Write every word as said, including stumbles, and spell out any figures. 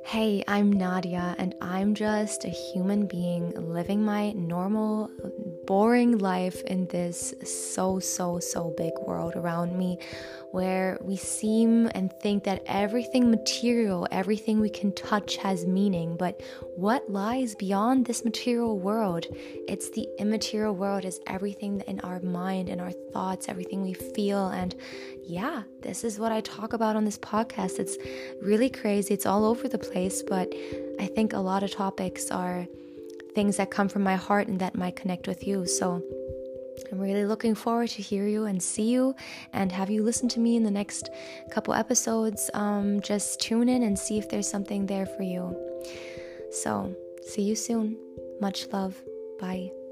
Hey, I'm Nadia, and I'm just a human being living my normal, boring life in this so, so, so big world around me where we seem and think that everything material, everything we can touch has meaning. But what lies beyond this material world? It's the immaterial world, is everything in our mind and our thoughts, everything we feel. And yeah, this is what I talk about on this podcast. It's really crazy. It's all over the place, but I think a lot of topics are things that come from my heart and that might connect with you. So I'm really looking forward to hear you and see you and have you listen to me in the next couple episodes. Um, just tune in and see if there's something there for you. So see you soon. Much love. Bye.